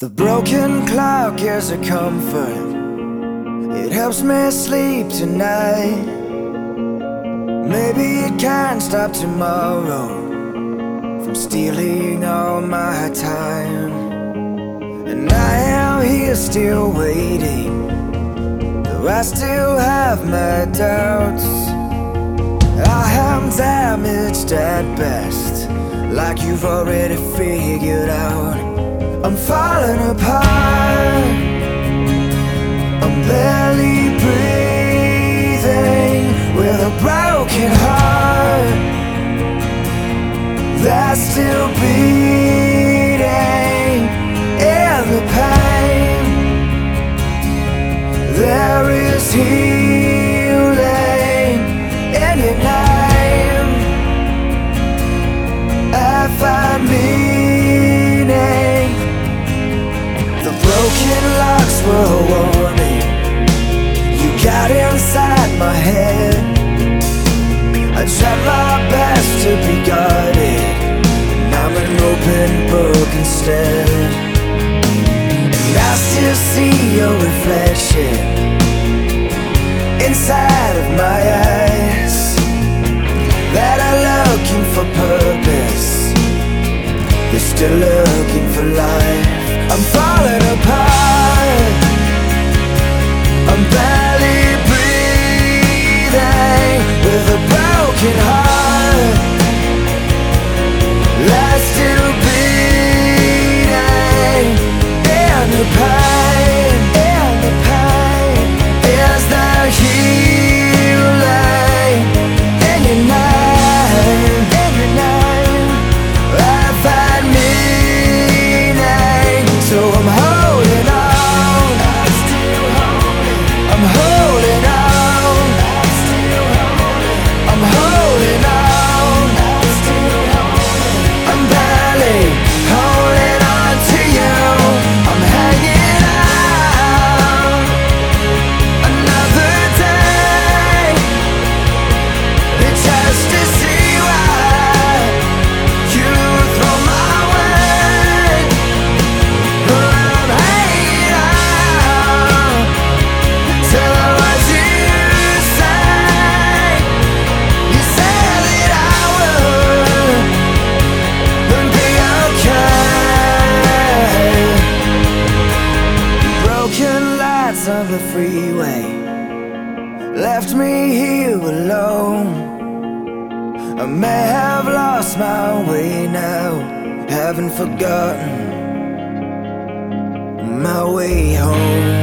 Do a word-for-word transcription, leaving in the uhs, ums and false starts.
The broken clock is a comfort. It helps me sleep tonight. Maybe it can't stop tomorrow from stealing all my time. And I am here still waiting, though I still have my doubts. I am damaged at best, like you've already figured out. I'm falling apart, I'm barely breathing, with a broken heart that's still beating. In the pain, there is healing in your name. I find meaning. The broken locks were a warning. You got inside my head. I tried my best to be guarded, and I'm an open book instead. And I still see your reflection inside of my eyes, that are looking for purpose, they're still looking for life. I'm falling apart, I'm barely breathing, with a broken heart that's still beating. In the pain, in the pain, is there healing in your name, in your name. I find meaning, so I'm holding on, I'm still holding, I'm holding on, I'm still holding, I'm holding on, I'm still holding, I'm barely holding on to you. I'm hanging out another day, just to see what you throw my way. I'm hanging out till what you say. You said that I would be okay. Broken lights of the freeway left me here alone. I may have lost my way now, haven't forgotten my way home.